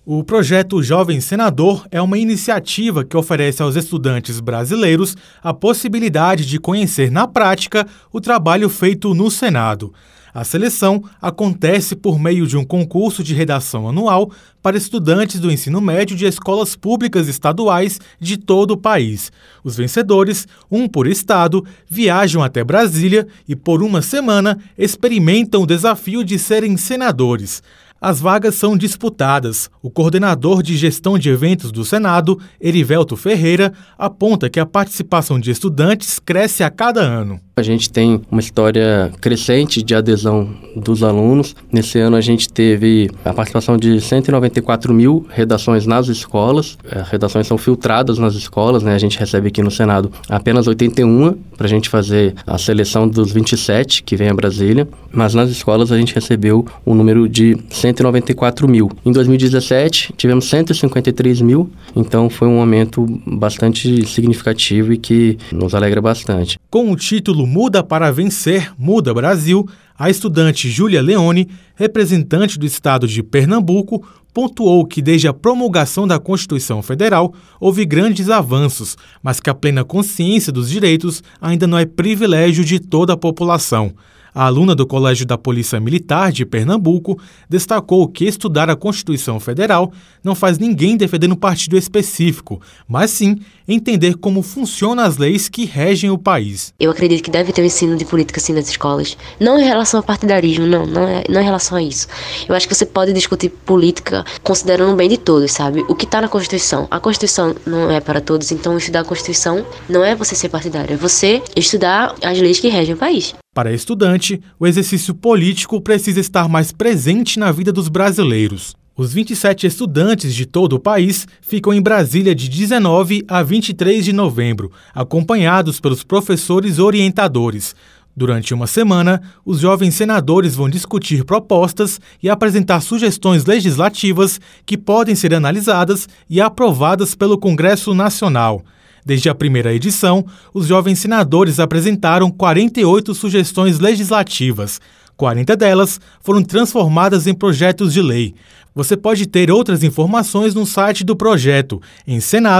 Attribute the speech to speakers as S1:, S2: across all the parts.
S1: O projeto Jovem Senador é uma iniciativa que oferece aos estudantes brasileiros a possibilidade de conhecer na prática o trabalho feito no Senado. A seleção acontece por meio de um concurso de redação anual para estudantes do ensino médio de escolas públicas estaduais de todo o país. Os vencedores, um por estado, viajam até Brasília e, por uma semana, experimentam o desafio de serem senadores. As vagas são disputadas. O coordenador de gestão de eventos do Senado, Erivelto Ferreira, aponta que a participação de estudantes cresce a cada ano.
S2: A gente tem uma história crescente de adesão dos alunos. Nesse ano a gente teve a participação de 194 mil redações nas escolas. As redações são filtradas nas escolas, né? A gente recebe aqui no Senado apenas 81 para a gente fazer a seleção dos 27 que vem a Brasília. Mas nas escolas a gente recebeu um número de 194 mil. Em 2017 tivemos 153 mil, então foi um aumento bastante significativo e que nos alegra bastante.
S1: Com o título Muda para Vencer, Muda Brasil, a estudante Júlia Leone, representante do estado de Pernambuco, pontuou que desde a promulgação da Constituição Federal houve grandes avanços, mas que a plena consciência dos direitos ainda não é privilégio de toda a população. A aluna do Colégio da Polícia Militar de Pernambuco destacou que estudar a Constituição Federal não faz ninguém defender um partido específico, mas sim entender como funcionam as leis que regem o país.
S3: Eu acredito que deve ter um ensino de política assim nas escolas, não em relação ao partidarismo, não em relação a isso. Eu acho que você pode discutir política considerando o bem de todos, sabe? O que está na Constituição. A Constituição não é para todos, então estudar a Constituição não é você ser partidário, é você estudar as leis que regem o país.
S1: Para a estudante, o exercício político precisa estar mais presente na vida dos brasileiros. Os 27 estudantes de todo o país ficam em Brasília de 19 a 23 de novembro, acompanhados pelos professores orientadores. Durante uma semana, os jovens senadores vão discutir propostas e apresentar sugestões legislativas que podem ser analisadas e aprovadas pelo Congresso Nacional. Desde a primeira edição, os jovens senadores apresentaram 48 sugestões legislativas. 40 delas foram transformadas em projetos de lei. Você pode ter outras informações no site do projeto, em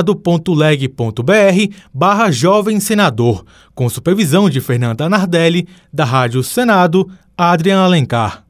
S1: senado.leg.br/Jovem Senador, com supervisão de Fernanda Nardelli, da Rádio Senado, Adrian Alencar.